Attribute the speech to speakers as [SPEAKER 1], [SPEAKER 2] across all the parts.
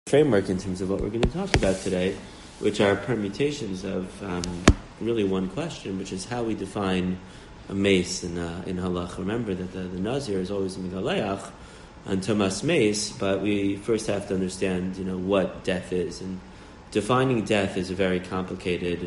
[SPEAKER 1] framework in terms of what we're going to talk about today, which are permutations of really one question, which is how we define a mace in halach. Remember that the nazir is always a megaleach on Tomas mace, but we first have to understand, what death is, and defining death is a very complicated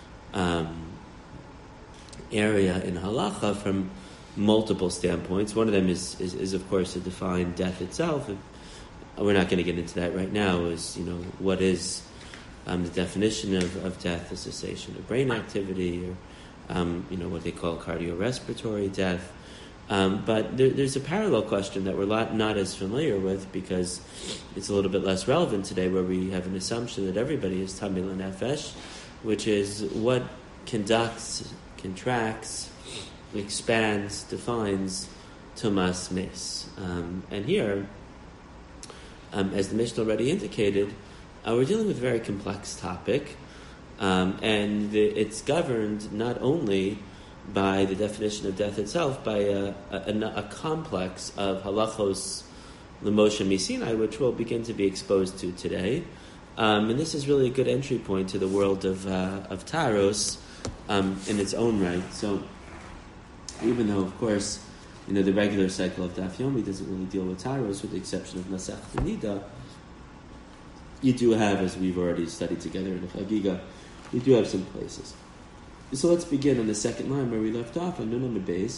[SPEAKER 1] area in halacha from multiple standpoints. One of them is of course to define death itself. We're not going to get into that right now. Is what is the definition of death, the cessation of brain activity, or what they call cardiorespiratory death. But there's a parallel question that we're not as familiar with because it's a little bit less relevant today, where we have an assumption that everybody is tamei l'nefesh, which is what conducts, contracts, expands, defines tumas mes. And here, as the Mishnah already indicated, we're dealing with a very complex topic, and it's governed not only by the definition of death itself, by a complex of halachos l'moshe misinai, which we'll begin to be exposed to today. And this is really a good entry point to the world of taros in its own right. So, even though, of course, the regular cycle of Daf Yomi doesn't really deal with taros, with the exception of Masech Nida, you do have, as we've already studied together in the Chagiga, you do have some places. So let's begin on the second line where we left off on Nun Amud Beis.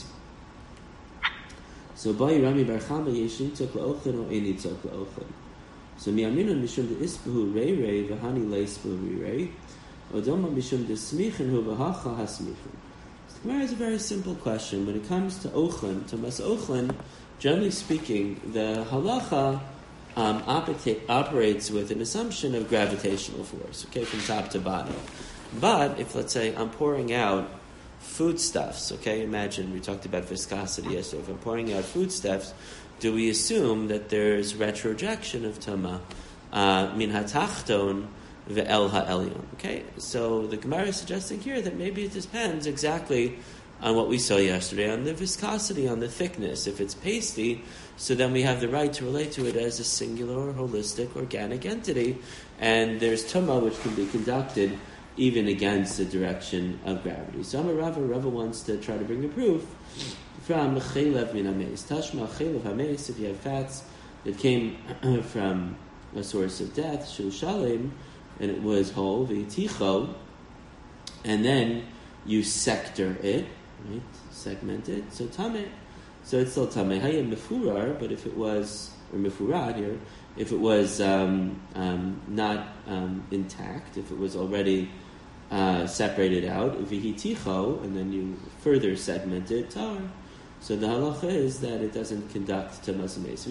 [SPEAKER 1] So Ba'i Rami Bar Chama Yeshin Tok La'ochen or Eini Tok La'ochen. So Mi'aminon Mishum De Ispahu Rei Rei V'hani Leispahu Rei Odoma Mishum De Smichen Hu V'hacha HaSmichen. The Gemara is a very simple question. When it comes to Ochen, to Mas Ochen, generally speaking, the halacha operates with an assumption of gravitational force, from top to bottom. But if, let's say, I'm pouring out foodstuffs, imagine we talked about viscosity yesterday. If I'm pouring out foodstuffs, do we assume that there's retrojection of tama min hatachton ve'el ha'elyon? So the Gemara is suggesting here that maybe it depends exactly on what we saw yesterday, on the viscosity, on the thickness. If it's pasty, so then we have the right to relate to it as a singular, holistic, organic entity, and there's tama which can be conducted even against the direction of gravity. So Rava wants to try to bring a proof from chelev min hameis. Tashma chelev hameis, if you have fats that came from a source of death, shul shalem, and it was whole, v'yiticho, and then you sector it, right? Segment it, so tameh. So it's still tameh. Hayem mefurar, but if it was, or mefurad here, if it was not intact, if it was already separated out, v'hiticho, and then you further segment it, tar. So the halacha is that it doesn't conduct tamas meis.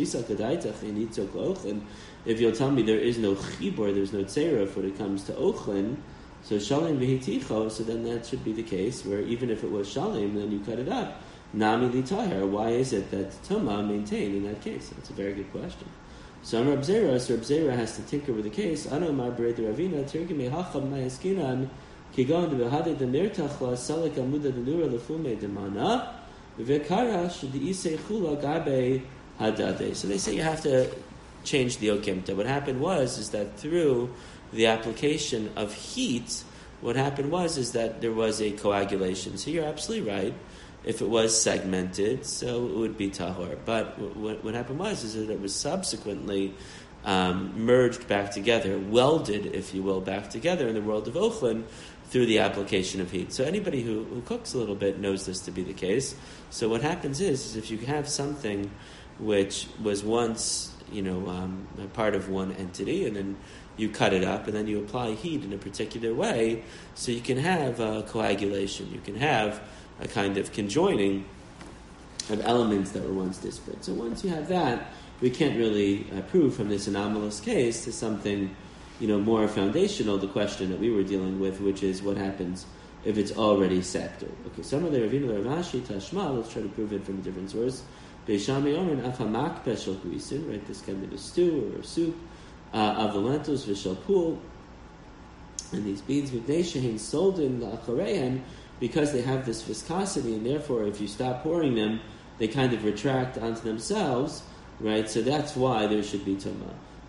[SPEAKER 1] If you'll tell me there is no chibur, there's no tzeiruf when it comes to ochlin, so shalim v'hiticho, so then that should be the case where even if it was shalim, then you cut it up. Nami li tahir. Why is it that tama maintained in that case? That's a very good question. So Reb Zera has to tinker with the case. Ano mar b'rei Ravina tirgim mehacham ma'eskinan kigon debehade demirtachla salek amuda denura lefume demana v'kara shediisei chula gabe hadade. So they say you have to change the okimta. What happened is that through the application of heat, what happened is that there was a coagulation. So you're absolutely right. If it was segmented, so it would be tahor. But what happened is that it was subsequently merged back together, welded, if you will, back together in the world of ochlin through the application of heat. So anybody who cooks a little bit knows this to be the case. So what happens is if you have something which was once, a part of one entity, and then you cut it up, and then you apply heat in a particular way, so you can have coagulation. You can have a kind of conjoining of elements that were once disparate. So once you have that, we can't really prove from this anomalous case to something, more foundational, the question that we were dealing with, which is what happens if it's already sectored. Okay, some of the Ravina Ravashi Tashma, let's try to prove it from a different source. Beishami Omer Afamak Peshel Guisin, right, this can be a stew or a soup of the lentils, Vishal Pool, and these beans, Vivnei Shehin sold in the Acharehan, because they have this viscosity, and therefore if you stop pouring them, they kind of retract onto themselves, right? So that's why there should be tuma.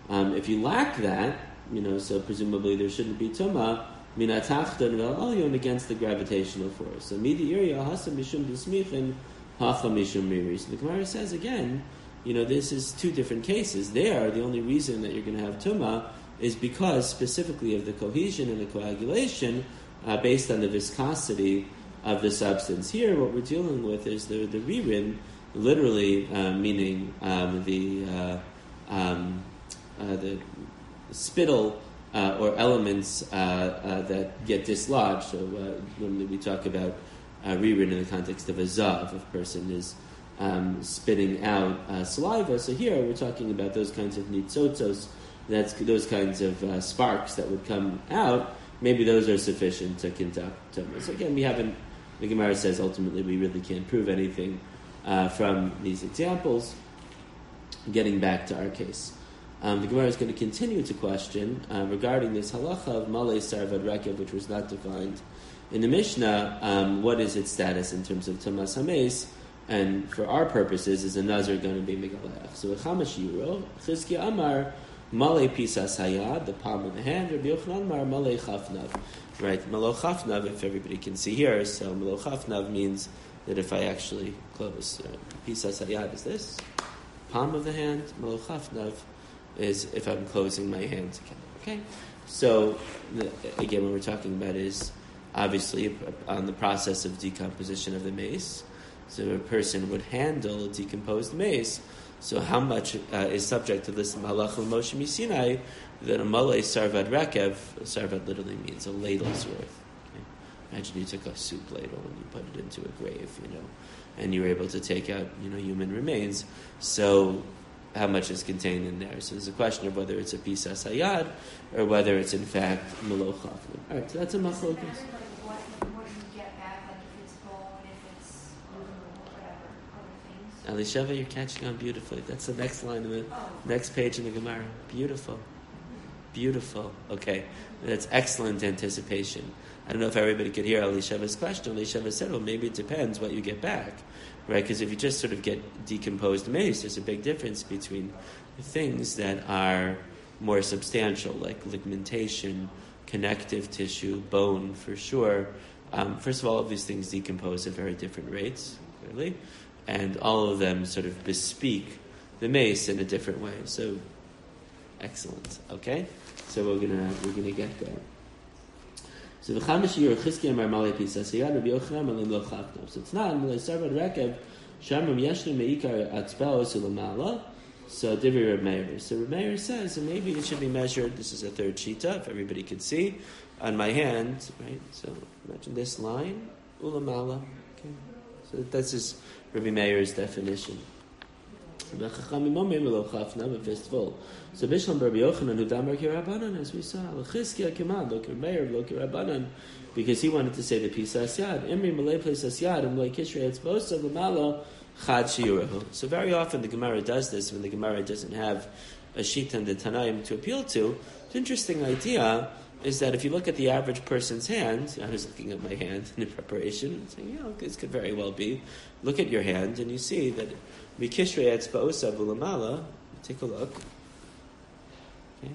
[SPEAKER 1] If you lack that, so presumably there shouldn't be tuma. Minatachton v'alyon against the gravitational force. So midi area hasa mishum dismichin hacha mishum riri. So the Gemara says again, this is two different cases. There, the only reason that you're going to have tuma is because specifically of the cohesion and the coagulation based on the viscosity of the substance. Here, what we're dealing with is the ririn, literally meaning the spittle or elements that get dislodged. So normally we talk about ririn in the context of a zav. If a person is spitting out saliva. So here we're talking about those kinds of nitzotzos, that's those kinds of sparks that would come out. Maybe those are sufficient to conduct tumah. So again, the Gemara says ultimately we really can't prove anything from these examples. Getting back to our case. The Gemara is going to continue to question regarding this halacha of malei sarvad rekev, which was not defined in the Mishnah. What is its status in terms of tumas hameis? And for our purposes, is a nazir going to be megalech? So Chamash Yiro, Chizkiya Amar, malei pisas hayad, the palm of the hand, Rabbi Yochanan Amar, malei chafnav. Right, malo chafnav, if everybody can see here, so malo chafnav means that if I actually close, pisas hayad is this, palm of the hand, malo chafnav is if I'm closing my hand together. Okay, so again, what we're talking about is obviously on the process of decomposition of the mace. So a person would handle a decomposed mace. So how much is subject to this malach Moshe Misinai that a malei sarvad rekev? Sarvad literally means a ladle's worth. Okay? Imagine you took a soup ladle and you put it into a grave, and you were able to take out, human remains. So how much is contained in there? So there's a question of whether it's a pisas hayad or whether it's in fact maloch chaflim. All right, so that's a machlokas. Elisheva, you're catching on beautifully. That's the next line in the next page in the Gemara. Beautiful. Beautiful. Okay. That's excellent anticipation. I don't know if everybody could hear Elisheva's question. Elisheva said, well, maybe it depends what you get back. Right? Because if you just sort of get decomposed mace, there's a big difference between things that are more substantial, like ligamentation, connective tissue, bone, for sure. First of all these things decompose at very different rates, clearly. And all of them sort of bespeak the mace in a different way. So, excellent. Okay, so we're gonna get there. So the Chamash Yiro Chizkiya Amar malei pisas hayad, Rabbi Yochanan malei lo chafnav. So it's not malei sarvad rekev shamrim yeshnu meikar atzbaos ulamala. So Divrei Reb Meir. So Reb Meir says, and maybe it should be measured. This is a third shita, if everybody could see on my hand, right? So imagine this line ulamala. Okay, so that's just Rabbi Meir's definition. So Bishlam Rabbi Yochanan who damar kirabanan, as we saw, l'chizkiya keman lo Meir lo kirabanan, because he wanted to say the pisas yad. Imri malei pisas yad and lo kishrei etzbosa l'malo chad shiurahu. So very often the Gemara does this when the Gemara doesn't have a sheet and the Tanaim to appeal to. The interesting idea is that if you look at the average person's hand, I was looking at my hand in preparation and saying, this could very well be. Look at your hand and you see that mikishrei etzba'osa v'lamala, take a look, okay,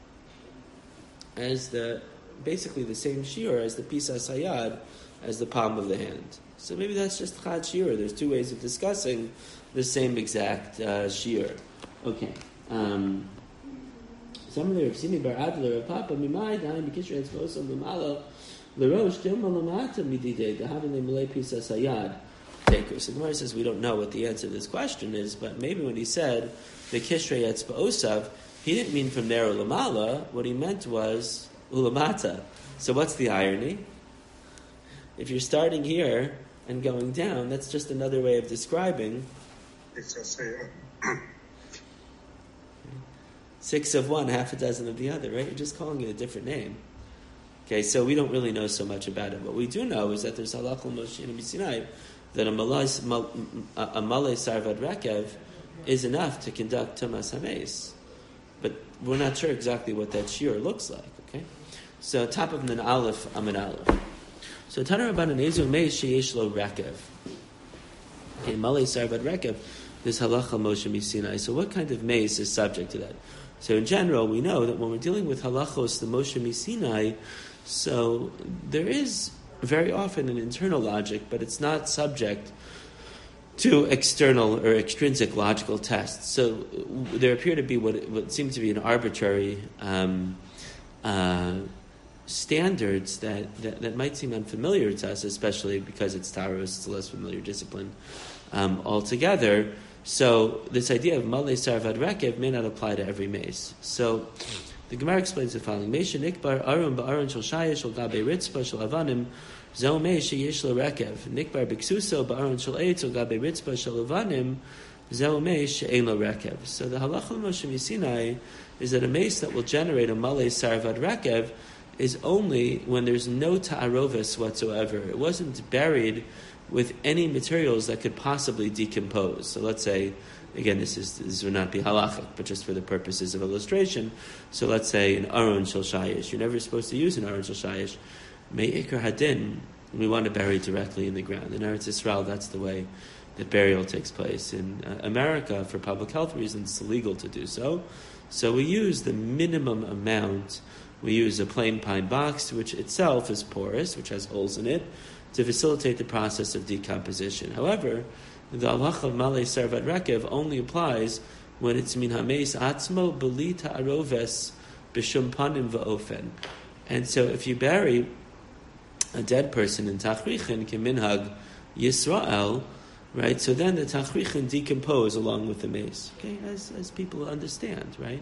[SPEAKER 1] as basically the same shiur as the pisas hayad, as the palm of the hand. So maybe that's just chad shiur. There's two ways of discussing the same exact shiur. Okay. Some of the Rav Bar Adler of Papa Mimai Daim B'Kishrei Etzba'osa L'Malo L'Rosh Dilma L'Mata Mididei D'Havin Le'Malei Pisas Hayad. So the Gemara says we don't know what the answer to this question is, but maybe when he said the Kishrei Etzba'osav, he didn't mean from there Ulamala. What he meant was Ulamata. So what's the irony? If you're starting here and going down, that's just another way of describing 6 of one, half a dozen of the other, right? You're just calling it a different name. Okay, so we don't really know so much about it. What we do know is that there's halach Moshe Misinai that a malei sarvad rekev is enough to conduct tumas hameis, but we're not sure exactly what that shiur looks like. Okay, so top of an aleph, amid aleph. So Tana Rabbanan Ezu meis sheyesh lo rekev. Okay, malei sarvad rekev. This halacha Moshe Misinai. So what kind of mace is subject to that? So in general, we know that when we're dealing with halachos, the Moshe Misinai, so there is very often an internal logic, but it's not subject to external or extrinsic logical tests. So there appear to be what seems to be an arbitrary standards that might seem unfamiliar to us, especially because it's Taros, it's a less familiar discipline altogether. So this idea of Malei Sarvad Rekev may not apply to every mace. So the Gemara explains the following: Meisha Nikbar Arum Ba'aron Shel Shayesh Shel Gabe Ritzpa Shel Avanim Zo Meish Yesh Lo Rekev Nikbar Biksuso Ba'aron Shel Eitz Shel Gabe Ritzpa Shel Avanim Zo Meish Ein Lo Rekev. So the halacha of Moshe Misinai is that a mace that will generate a Malei Sarvad Rekev is only when there's no ta'arovis whatsoever. It wasn't buried with any materials that could possibly decompose. So let's say, again, this would not be halachic, but just for the purposes of illustration. So let's say an aron shel shayish. You're never supposed to use an aron shel shayish. Me'ikar hadin, we want to bury directly in the ground. In Eretz Yisrael, that's the way that burial takes place. In America, for public health reasons, it's illegal to do so. So we use the minimum amount. We use a plain pine box, which itself is porous, which has holes in it, to facilitate the process of decomposition. However, the halacha of Malei Sarvat Rekev only applies when it's min hameis atzmo b'li ta'aroves b'shum panim v'ofen. And so if you bury a dead person in Tachrichin, keminhag Yisrael, right, so then the Tachrichin decompose along with the mace, okay, as people understand, right?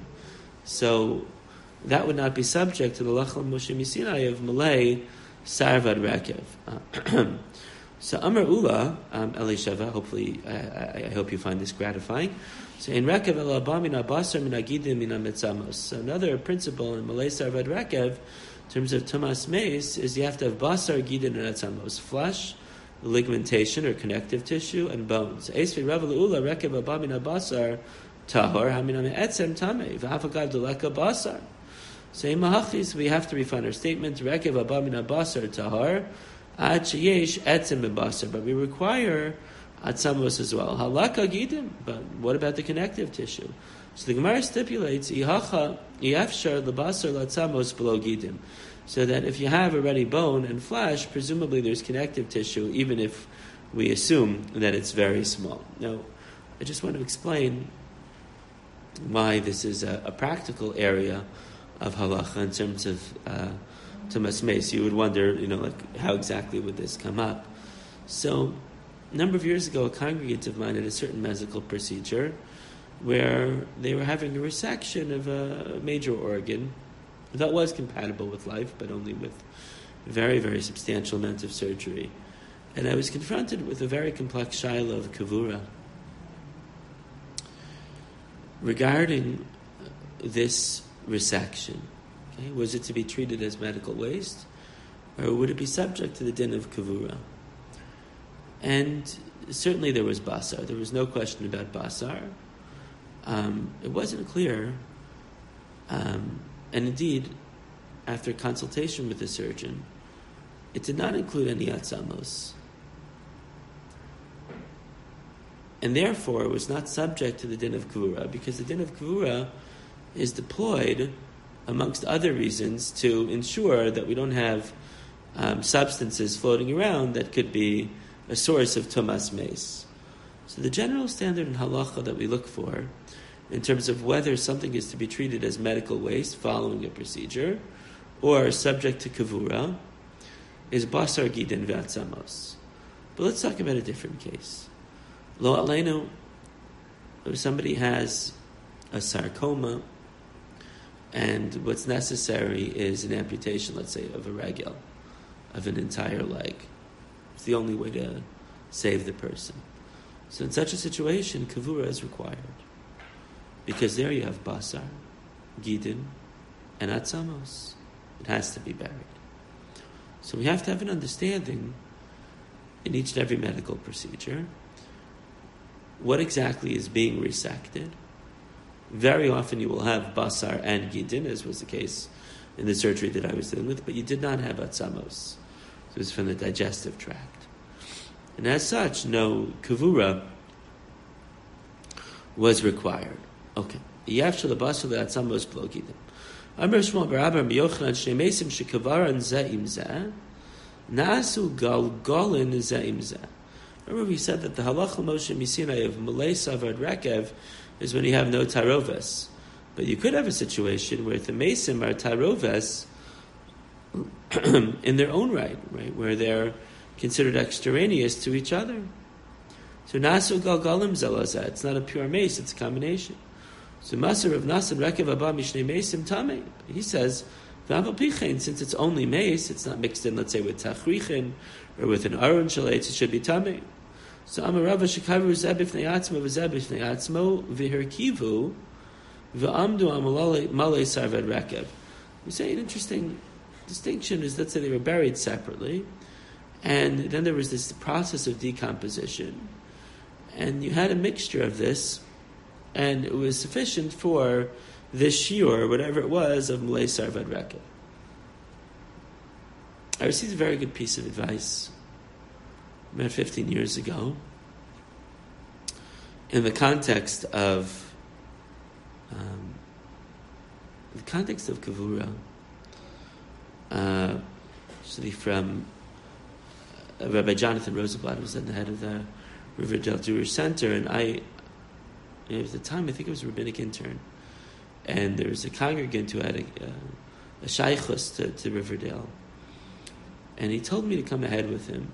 [SPEAKER 1] So that would not be subject to the Lachal Moshe Misinai of Malei Sarvad Rekev. So Amar Ula, Elisheva, hopefully, I hope you find this gratifying. So in Rekev el abamina basar min agidim min mitzamos. So another principle in Malei Sarvad Rekev, in terms of Tumas Mace, is you have to have basar, gidin, and etzamos, flesh, ligamentation or connective tissue, and bones. Eisvi Rav Ula Rekev abamina basar tahor hamina me'etzem tamei v'hafagav deleka basar. So in Mahachis, we have to refine our statement. Rekev abamina basar tahar, ad sheyesh etzem b'basar. But we require atzamos as well. Halaka gidim. But what about the connective tissue? So the Gemara stipulates ihacha iafshar lebasar latzamos below gidim. So that if you have already bone and flesh, presumably there's connective tissue, even if we assume that it's very small. Now, I just want to explain why this is a practical area of halacha in terms of tumas meis. You would wonder, like how exactly would this come up? So, a number of years ago, a congregant of mine had a certain medical procedure where they were having a resection of a major organ that was compatible with life, but only with a very, very substantial amount of surgery. And I was confronted with a very complex shaila of kavura regarding this resection. Okay? Was it to be treated as medical waste, or would it be subject to the din of kavura? And certainly there was basar. There was no question about basar. It wasn't clear, and indeed, after consultation with the surgeon, it did not include any atzamos, and therefore it was not subject to the din of kavura, because the din of kavura is deployed, amongst other reasons, to ensure that we don't have substances floating around that could be a source of tumas meis. So the general standard in halacha that we look for, in terms of whether something is to be treated as medical waste following a procedure, or subject to kavura, is basar gidin v'atzamos. But let's talk about a different case. Lo aleinu, if somebody has a sarcoma, and what's necessary is an amputation, let's say, of a regel, of an entire leg. It's the only way to save the person. So in such a situation, kavura is required. Because there you have basar, gidin, and atzamos. It has to be buried. So we have to have an understanding in each and every medical procedure what exactly is being resected. Very often you will have basar and gidin, as was the case in the surgery that I was dealing with, but you did not have atzamos. So it was from the digestive tract. And as such, no kavura was required. Okay, Yafshel Abasel Atzamos Blogidim. Amr Shmuel Barabar Yochanan Shnei Mesim Shekavaran Ze'im Zeh Nasu Galgalin Ze'im Zeh. Remember we said that the halacha Moshe Misinai of Malay Savad Rekev is when you have no taroves. But you could have a situation where the Mesim are taroves in their own right, where they're considered extraneous to each other. So Nasu Galgalim Zelazah, it's not a pure mace, it's a combination. So Maser of Nasan Rekev Abba Mishnei Mesim Tameh. He says, V'aval Pichein, since it's only mace, it's not mixed in, let's say, with Tachrichin or with an Aron Shaletz, it should be Tameh. So Amarava Shekavu Zeb B'fnei Atzmo V'Zeb B'fnei Atzmo V'Herkivu V'Amdu Amalei Sarvad Rekev. We say an interesting distinction is, let's say they were buried separately, and then there was this process of decomposition, and you had a mixture of this, and it was sufficient for this shiur, whatever it was, of Malay Sarvad Rekev. I received a very good piece of advice about 15 years ago in the context of Kavura. Actually, from Rabbi Jonathan Rosenblatt, was then the head of the Riverdale Jewish Center, and at the time, I think it was a rabbinic intern, and there was a congregant who had a shaychus to Riverdale, and he told me to come ahead with him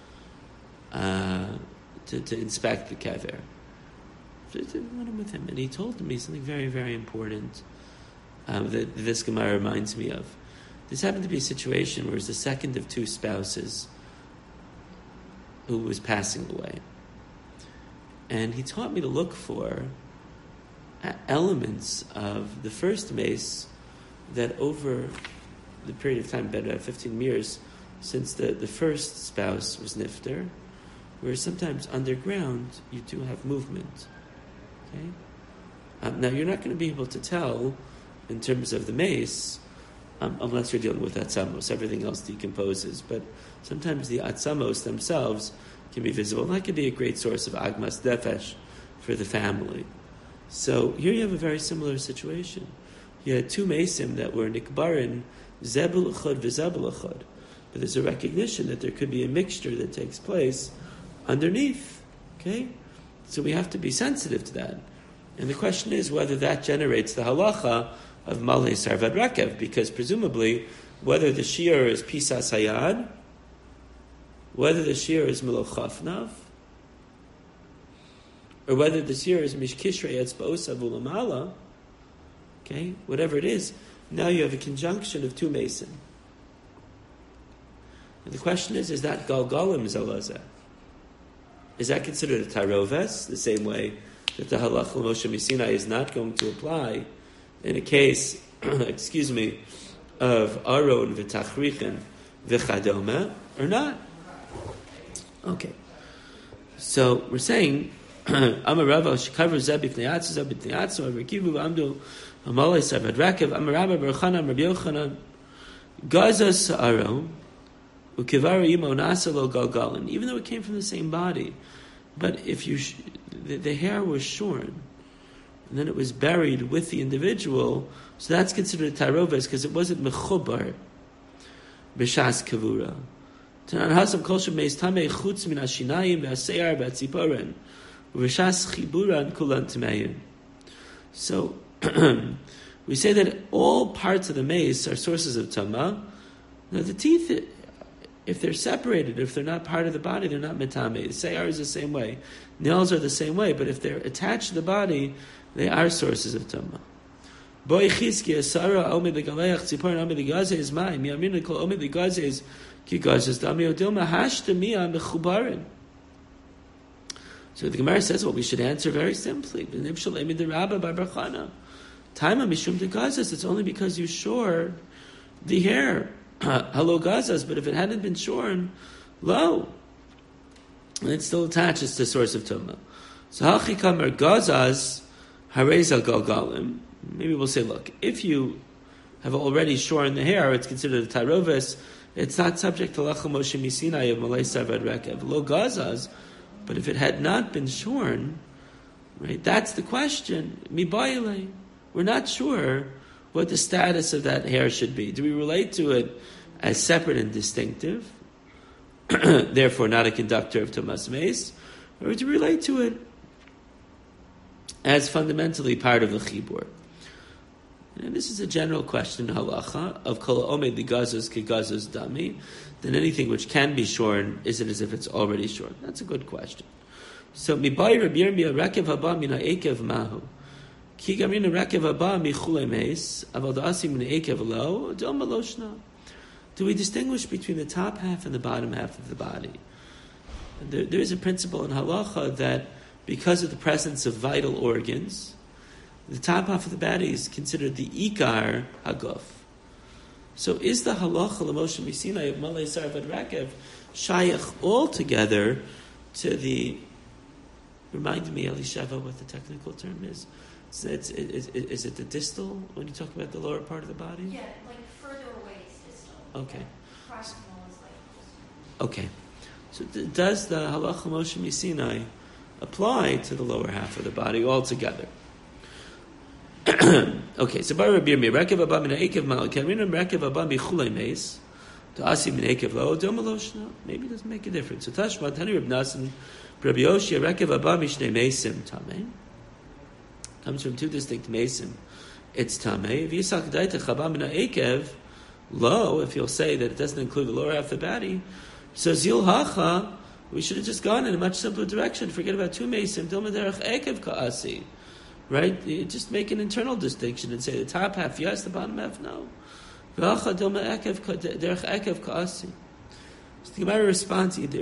[SPEAKER 1] to inspect the kever. So I went in with him, and he told me something very, very important that this Gemara reminds me of. This happened to be a situation where it was the second of two spouses who was passing away. And he taught me to look for elements of the first mace that over the period of time, about 15 years, since the first spouse was nifter, where sometimes underground you do have movement. Okay? Now you're not going to be able to tell in terms of the mace unless you're dealing with atzamos. Everything else decomposes, but sometimes the atzamos themselves can be visible, and that can be a great source of agmas defesh for the family. So here you have a very similar situation. You had two mesim that were nikbarin zebul echad v'zebul echad, but there's a recognition that there could be a mixture that takes place underneath. Okay, so we have to be sensitive to that, and the question is whether that generates the halacha of Malay Sarvad Rekev, because presumably whether the shiur is Pisas Hayad, whether the shiur is Melochafnav, or whether the shiur is Mishkishrei Etzba'osav Ulamala, okay, whatever it is, now you have a conjunction of two mason. And the question is that Galgalim Zalazah? Is that considered a Taroves, the same way that the Halach Moshe Misinai is not going to apply in a case, of Aron v'Tachrichin v'Chadoma, or not? Okay. So we're saying, Amarava shekavu zeh b'fnei atzmo zeh b'fnei atzmo v'rekivu v'amdu hamalei sarvad rekev Amarava b'rchanan Rabbi Yochanan gazas Aron u'kivaru imo nasa lo galgalin. Even though it came from the same body, but if the hair was shorn, and then it was buried with the individual, so that's considered a taroves because it wasn't mechubar b'shas kavura. Tanan hasam kol shemeis tamei chutz min hashinayim v'aseyar v'atziporen v'shas chiburan kulan tameyin. So we say that all parts of the mace are sources of tama. Now the teeth, if they're separated, if they're not part of the body, they're not metame. The seyar is the same way. Nails are the same way, but if they're attached to the body, they are sources of tama. Boy chizki asara omid legaleach tziporin omid legazes ma'im yamin kol omid legazes ki gazes dami odilma hashtamiya mechubarin. So the Gemara says, well, we should answer very simply. B'nib shalemi derabba bar barchana. Taima mishum de gazes. It's only because you shore the hair. Hello gazas, but if it hadn't been shorn, lo, and it still attaches to the source of tuma. So hachi kamer gazas hareza galgalim. Maybe we'll say, look, if you have already shorn the hair, it's considered a taroves. It's not subject to lacha Moshe Misinai of Malay Sarvad Rekev. Lo gazas, but if it had not been shorn, right? That's the question. Mi bayile. we're not sure what the status of that hair should be. Do we relate to it as separate and distinctive, therefore not a conductor of Tumas Meis, or do we relate to it as fundamentally part of the Chibur? And this is a general question in halacha of kol omed ligazos kegazos dami. Then anything which can be shorn, is it as if it's already shorn? That's a good question. So mibai Rabbi Yirmiyah rekev haba mina ekev mahu ki gamina rekev haba michule meis aval da'asi mina ekev lo dom maloshna. Do we distinguish between the top half and the bottom half of the body? There is a principle in halacha that because of the presence of vital organs, the top half of the body is considered the ikar haguf. So is the halacha l'moshe misinai of malei sarvad rakev shayach altogether to the? Remind me, Elisheva, what the technical term is. So is it the distal when you talk about the lower part of the body?
[SPEAKER 2] Yeah, like further away is distal.
[SPEAKER 1] Okay.
[SPEAKER 2] Proximal is like.
[SPEAKER 1] Okay. So does the halacha l'moshe misinai apply to the lower half of the body altogether? Okay, so by Rabbi Yirmiyah, rekev haba min ha'ekev mal, k'amrinam rekev haba michulei meis, ta'asi min ha'ekev lo, dom maloshna. Maybe it doesn't make a difference. So Tashma, Tani Reb Nasan, Rabbi Yoshia, rekev haba mishnei meisim, tamei. Comes from two distinct meisim. It's tamei. If yisak daitach haba min ha'ekev lo, if you'll say that it doesn't include the lower half of the body, so zil hacha, we should have just gone in a much simpler direction. Forget about two meisim, dom derech ekev ka'asi. Right? You just make an internal distinction and say the top half yes, the bottom half no. So the Gemara responds, if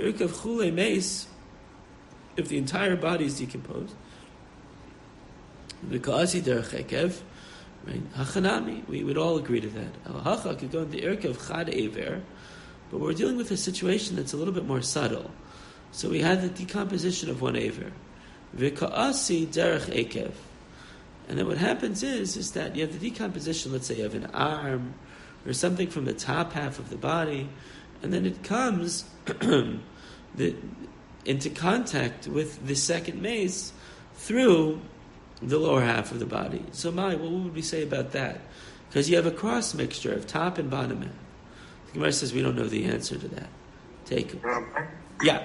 [SPEAKER 1] the entire body is decomposed, right? We would all agree to that. Halacha could go in the irkav chad ever, but we're dealing with a situation that's a little bit more subtle. So we had the decomposition of one aver. V'ka'asi derech ekev. And then what happens is that you have the decomposition, let's say you have an arm or something from the top half of the body, and then it comes into contact with the second mace through the lower half of the body. So what would we say about that? Because you have a cross mixture of top and bottom half. The Gemara says we don't know the answer to that. Take it. Yeah.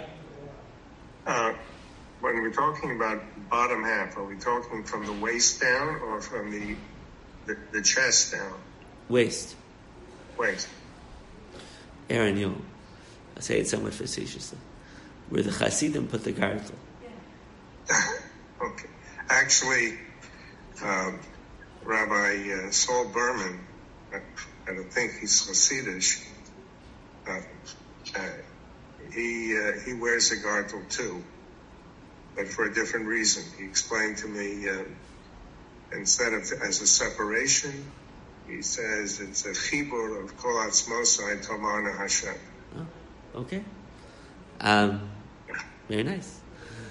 [SPEAKER 3] When we're talking about bottom half, are we talking from the waist down or from the chest down?
[SPEAKER 1] Waist.
[SPEAKER 3] Aaron,
[SPEAKER 1] I say it somewhat facetiously. Where the Hasidim put the gargle.
[SPEAKER 3] Okay. Actually, Rabbi Saul Berman, I don't think he's Hasidish, he wears a gargle too, but for a different reason. He explained to me, instead of as a separation, he says it's a chibur of kol atzmosai tomana Hashem.
[SPEAKER 1] Oh, okay. Very nice.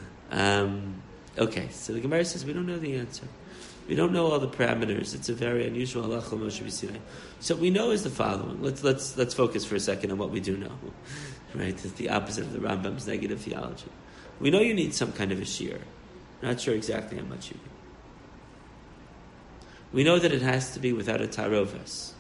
[SPEAKER 1] Okay, so the Gemara says we don't know the answer. We don't know all the parameters. It's a very unusual halacha Moshe B'Sinai. So what we know is the following. Let's focus for a second on what we do know. Right, it's the opposite of the Rambam's negative theology. We know you need some kind of a shear. Not sure exactly how much you need. We know that it has to be without a taroves,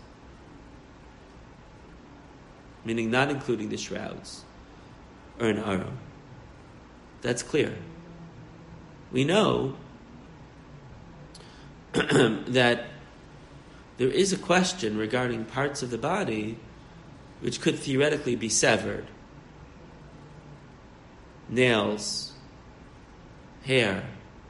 [SPEAKER 1] meaning not including the shrouds or an aron. That's clear. We know that there is a question regarding parts of the body which could theoretically be severed. Nails, hair,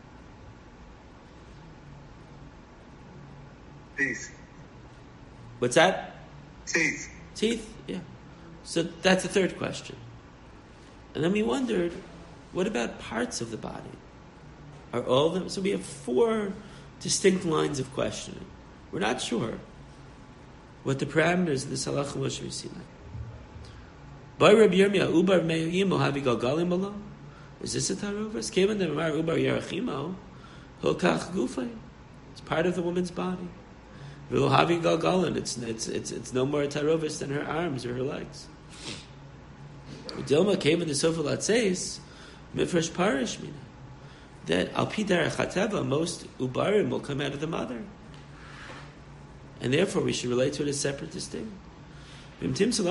[SPEAKER 3] teeth.
[SPEAKER 1] What's that?
[SPEAKER 3] Teeth.
[SPEAKER 1] Teeth, yeah. So that's the third question. And then we wondered, what about parts of the body? Are all of them? So we have 4 distinct lines of questioning. We're not sure what the parameters of this halacha Moshe B'Sinai. By Rabbi Yirmiyah, ubar me'imo havi galgalim below. Is this a tarovas? Kevan demar ubar yerachimo hilkach gufay. It's part of the woman's body. V'lo havi galgalim. It's no more a tarovas than her arms or her legs. Dilma kevan desofa latzeis mifresh parish mina. That al pi derech hateva most ubarim will come out of the mother. and therefore we should relate to it as separate, distinct. So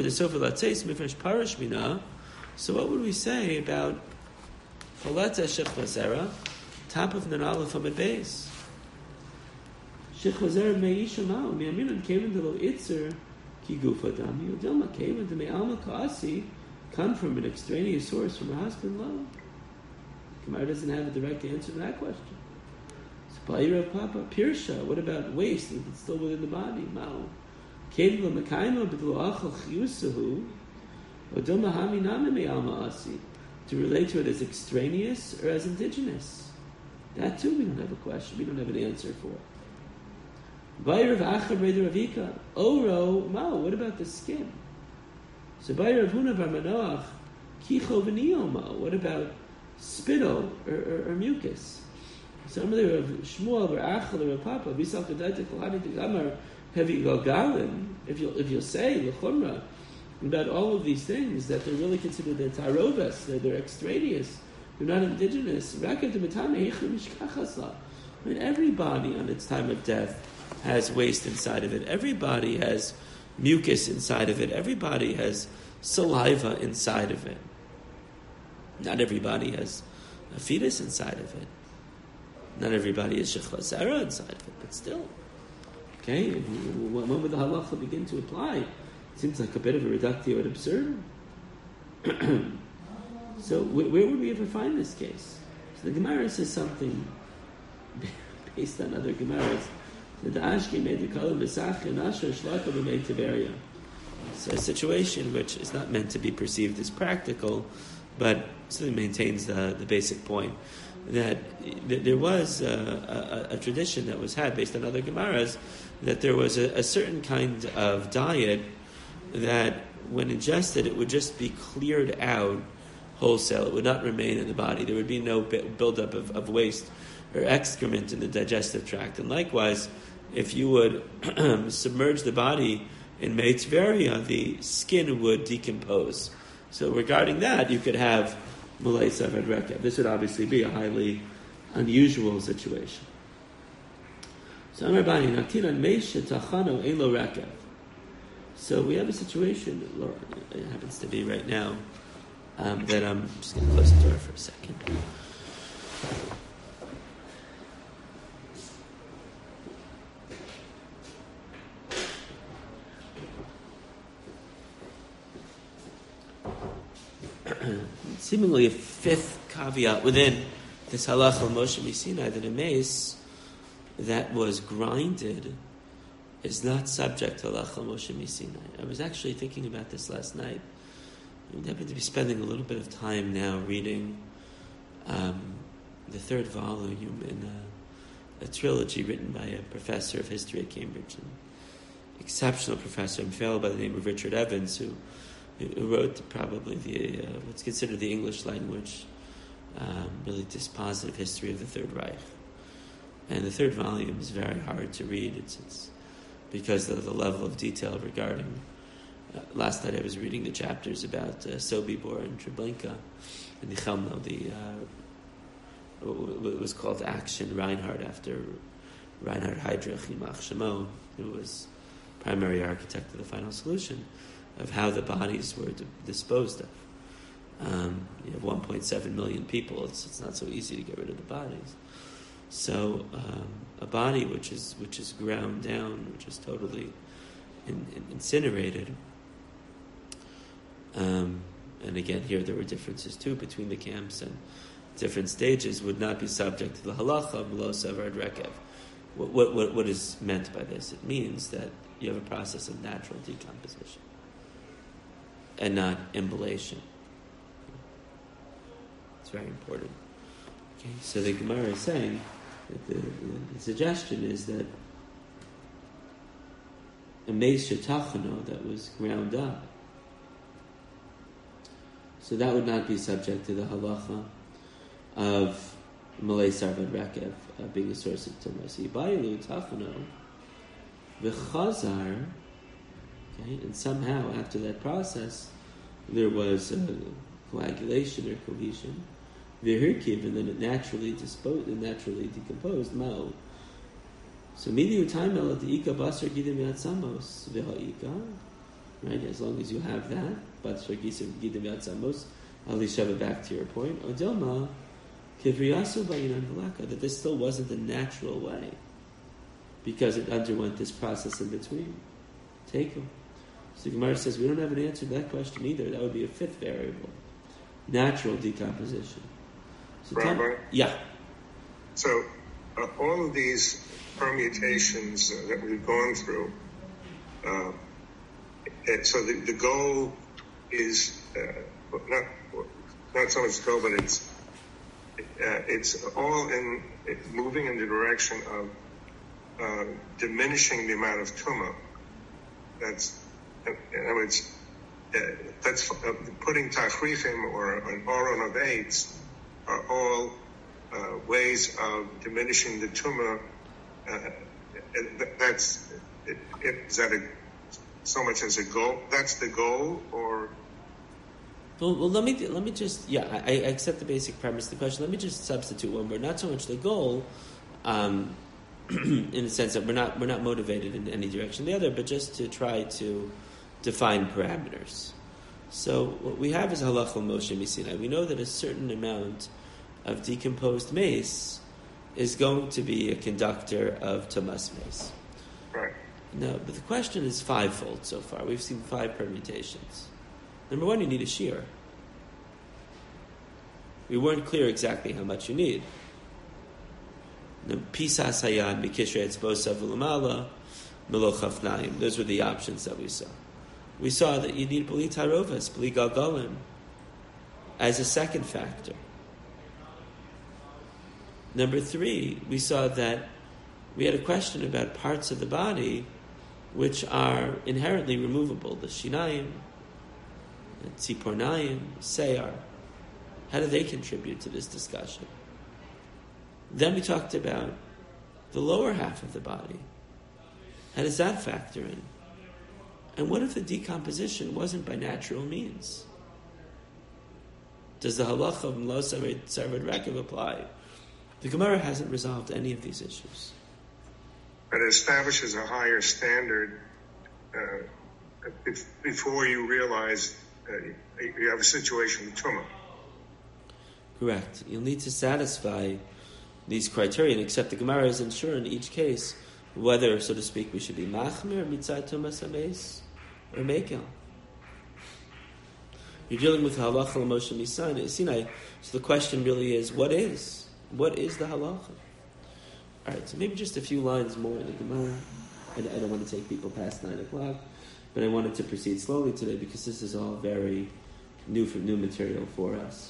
[SPEAKER 1] what would we say about Chalata Shechva Zera, top of Nun Aleph Amud Beis? Shechva Zera me'isha ma'u, mi'aminan kevan de lo itzer ki gufa dami, udilma kevan de me'alma ka'asi, come from an extraneous source, from her husband love. Gemara doesn't have a direct answer to that question. So Ba'ira Papa, Pirsha, what about waste if it's still within the body? Ma'u. Kevan de mekayma b'dlo achal chiyusahu, udilma hami nami me'alma asi. To relate to it as extraneous or as indigenous. That too we don't have a question, we don't have an answer for. Bayrav Achar Breder Ravika, Oro Mao, what about the skin? So Bayrav Huna Bar Manoach, Kicho V'nio Mao, what about spittle or mucus? So I'm there of Shmuel or Achal or Papa, Bisal Kedaitik Lahadi Tigamar, Heavy Galgalin, if you'll say, L'chumra, about all of these things, that they're really considered the tarovas, they're extraneous, they're not indigenous. I mean, every body on its time of death has waste inside of it. Every body has mucus inside of it. Every body has saliva inside of it. Not everybody has a fetus inside of it. Not everybody has shechva zera inside of it, but still. Okay, when would the halacha begin to apply? Seems like a bit of a reductio ad absurdum. So where would we ever find this case? So the Gemara says something based on other Gemaras. The Ashki made the kalam v'sach and asher shlaka b'mei Tiberia. So a situation which is not meant to be perceived as practical, but still maintains the basic point that there was a tradition that was had based on other Gemaras that there was a certain kind of diet that when ingested, it would just be cleared out wholesale. It would not remain in the body. There would be no buildup of waste or excrement in the digestive tract. And likewise, if you would submerge the body in Mei Tveria, the skin would decompose. So regarding that, you could have Malay Savad Rekev. This would obviously be a highly unusual situation. So Amar Bani, Natinan Meisha Tachano Elo Rekev. So we have a situation, it happens to be right now, that I'm just going to close the door for a second. Seemingly a fifth caveat within this halacha Moshe Misinai, that a mace that was grinded is not subject to halacha Moshe Misinai. I was actually thinking about this last night. I happen to be spending a little bit of time now reading the third volume in a trilogy written by a professor of history at Cambridge, an exceptional professor, a fellow by the name of Richard Evans, who wrote probably the what's considered the English language really dispositive history of the Third Reich. And the third volume is very hard to read. It's because of the level of detail regarding. Last night I was reading the chapters about Sobibor and Treblinka and the Chelmno, what was called Action Reinhard, after Reinhard Heydrich Yimach Shemo, who was primary architect of the final solution, of how the bodies were disposed of. You have 1.7 million people. It's not so easy to get rid of the bodies. So a body which is ground down, which is totally incinerated. And again, here there were differences too between the camps, and different stages would not be subject to the halacha below Savard Rekev. What is meant by this? It means that you have a process of natural decomposition and not immolation. It's very important. Okay, so the Gemara is saying that the suggestion is that a meis shetachano that was ground up, so that would not be subject to the halacha of Malay Sarvad Rekev being a source of tumah. So Yibayilu Tachano v'chazar, okay, and somehow after that process there was coagulation or cohesion, v'hirkiv, and then it naturally decomposed. Mao So miliu time el the ika basar gidim yatzamos v'ha'ika, right? As long as you have that, basar gidim yatzamos, I'll shove it back to your point. Odilma kivriyasu bayinan v'laka, that this still wasn't the natural way, because it underwent this process in between. Take them. So Gemara says we don't have an answer to that question either. That would be a fifth variable, natural decomposition. So
[SPEAKER 3] Rabbi?
[SPEAKER 1] Yeah.
[SPEAKER 3] So all of these permutations that we've gone through, so the goal is not so much the goal, but it's all in moving in the direction of diminishing the amount of tumah. That's, in other words, that's putting tachrifim or an oron of eights are all ways of diminishing the tumah. Is that so much as a goal? That's the goal, or?
[SPEAKER 1] Well, let me just, I accept the basic premise of the question. Let me just substitute one word. Not so much the goal, in the sense that we're not motivated in any direction or the other, but just to try to define parameters. So what we have is halacha Moshe Misinai. We know that a certain amount of decomposed mace is going to be a conductor of Tumas mace.
[SPEAKER 3] Right.
[SPEAKER 1] Now, but the question is fivefold so far. We've seen 5 permutations. Number 1, you need a shear. We weren't clear exactly how much you need. Pisas hayad mikishrei etzbosav v'lamala melo chafnaim. Those were the options that we saw. We saw that you need bli tarovas, bli galgalim, as a second factor. Number 3, we saw that we had a question about parts of the body which are inherently removable. The shinayim, the tzipornayim, seyar. How do they contribute to this discussion? Then we talked about the lower half of the body. How does that factor in? And what if the decomposition wasn't by natural means? Does the halacha of Mlo Sarvad Rekav apply? The Gemara hasn't resolved any of these issues.
[SPEAKER 3] But it establishes a higher standard before you realize you have a situation with tumah.
[SPEAKER 1] Correct. You'll need to satisfy these criteria, and except the Gemara isn't sure in each case whether, so to speak, we should be machmir, mitzad tumas hameis, or mekel. You're dealing with halacha l'Moshe Sinai, so the question really is, what is the halacha? All right, so maybe just a few lines more in the Gemara. I don't want to take people past 9 o'clock, but I wanted to proceed slowly today because this is all very new material for us.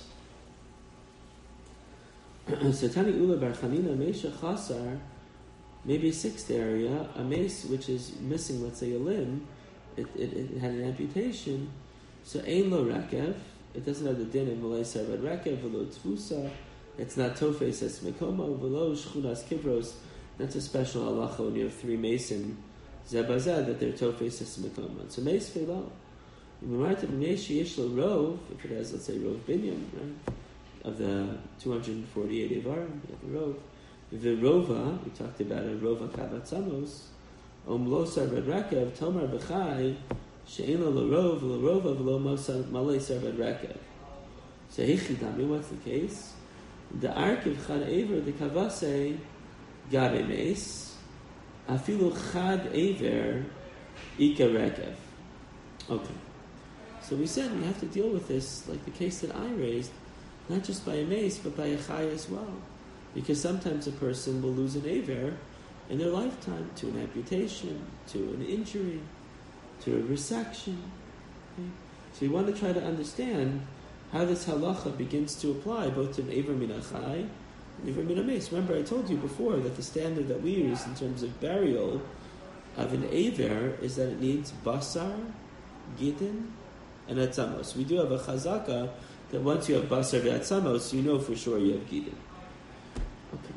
[SPEAKER 1] So Tani Ula Bar Chanina Meisha Chasar, maybe a 6th area, a mace which is missing, let's say, a limb, it had an amputation, so Ein Lo Rekev, it doesn't have the din of Malay Sarvad Rekev, Velo Tfusa, it's not Tofes Es Mekomo, Velo Shchunas Kivros, that's a special halacha when you have 3 mason Zebazad, that they're Tofes Es Mekomo. So Mace Felo. If it has, let's say, Rov Binyan, right? Of the 248 Evarim, the Rov. The Rova, we talked about a Rova Kavatzamos, Lo Sarvad Rekev, Tomar B'chai, She'ena L'Rov, L'Rova, V'lo Malay Sarvad Rekev. So Hichidami, what's the case? The Arkiv Chad Ever, the Kavase, Gabe Meis, Afilu Chad Ever, Ika Rekev. Okay. So we said we have to deal with this, like the case that I raised, not just by a mace, but by a chai as well. Because sometimes a person will lose an aver in their lifetime to an amputation, to an injury, to a resection. Okay? So you want to try to understand how this halacha begins to apply both to an aver min chai and aver min mace. Remember, I told you before that the standard that we use in terms of burial of an aver is that it needs basar, gidin, and atzamos. We do have a chazaka that once you have basar ve'atzamos, you know for sure you have gidin. Okay.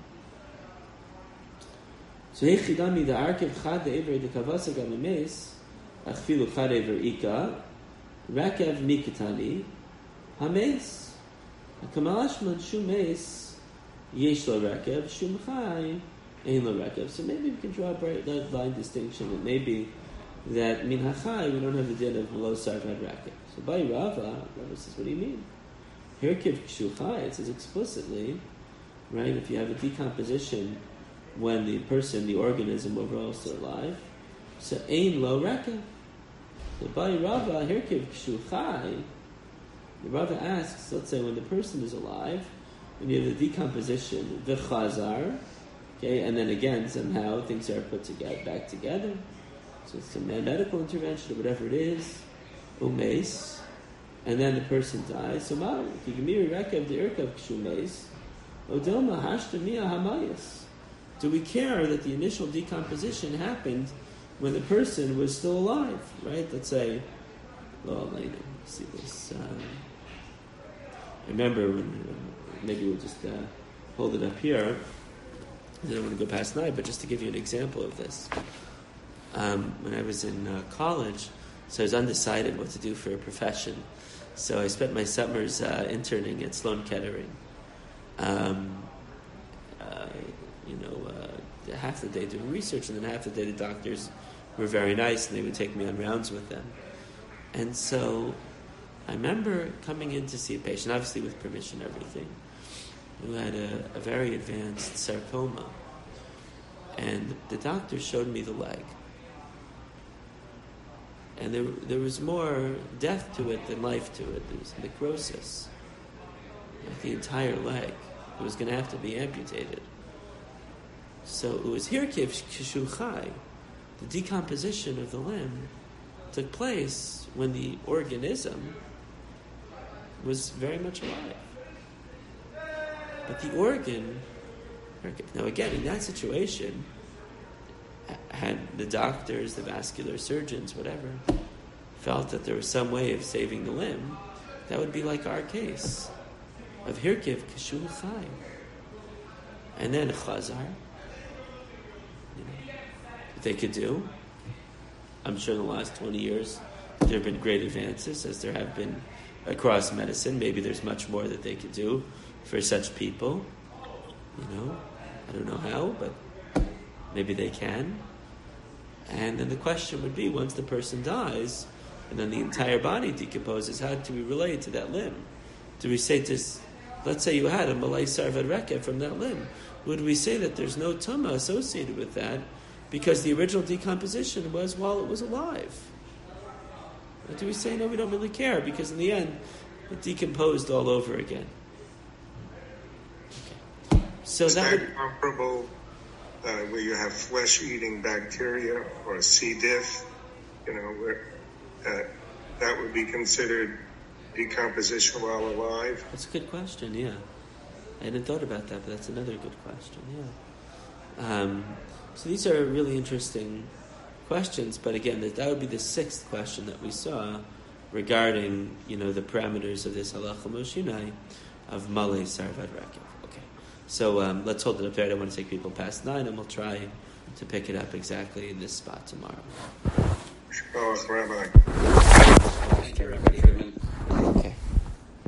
[SPEAKER 1] So hechidami the arkiv chad ever the kavasa gamimes achfilu chad ever ika rakev mikatani hames hakamashman shumes yesh lo rakev shum chai Ein lo rekav. So maybe we can draw a bright line distinction. It may be that min hachai we don't have the din of lo sarvad rekav. So by Rava says, what do you mean? Hirkiv kshuchai, it says explicitly, right? If you have a decomposition when the person, the organism overall is still alive, so ein lo rekav. So by Rava, hirkiv kshuchai, the Rava asks, let's say when the person is alive, when you have the decomposition, the chazar, okay, and then again somehow things are put together, back together. So it's a medical intervention or whatever it is, umeis, and then the person dies. So ma kigmir rekav the irkav kshumeis, odilma hashtamia hamayas. Do we care that the initial decomposition happened when the person was still alive? Right? Let's say, well, later, see this. I remember when maybe we'll just hold it up here. I don't want to go past 9, but just to give you an example of this. When I was in college, so I was undecided what to do for a profession. So I spent my summers interning at Sloan Kettering. Half the day doing research, and then half the day the doctors were very nice, and they would take me on rounds with them. And so I remember coming in to see a patient, obviously with permission, everything, who had a very advanced sarcoma. And the doctor showed me the leg. And there was more death to it than life to it. There was necrosis. Like the entire leg. It was going to have to be amputated. So it was hirkiv kishuchai. The decomposition of the limb took place when the organism was very much alive. But the organ, now again, in that situation, had the doctors, the vascular surgeons, whatever, felt that there was some way of saving the limb, that would be like our case of hirkiv kishul chai. And then chazar, what they could do. I'm sure in the last 20 years there have been great advances, as there have been across medicine. Maybe there's much more that they could do for such people. I don't know how, but maybe they can. And then the question would be, once the person dies, and then the entire body decomposes, how do we relate to that limb? Do we say let's say you had a malay sarvad rekav from that limb, would we say that there's no tumah associated with that because the original decomposition was while it was alive? Or do we say, no, we don't really care because in the end it decomposed all over again? Okay. So
[SPEAKER 3] is
[SPEAKER 1] that would
[SPEAKER 3] comparable where you have flesh-eating bacteria or C. diff, where that would be considered decomposition while alive?
[SPEAKER 1] That's a good question, yeah. I hadn't thought about that, but that's another good question, yeah. So these are really interesting questions, but again, that would be the 6th question that we saw regarding, the parameters of this halacha moshinai of malay sarvad rekav. Okay, so let's hold it up there. I don't want to take people past 9, and we'll try to pick it up exactly in this spot tomorrow.
[SPEAKER 3] Oh, Rabbi.
[SPEAKER 1] Okay.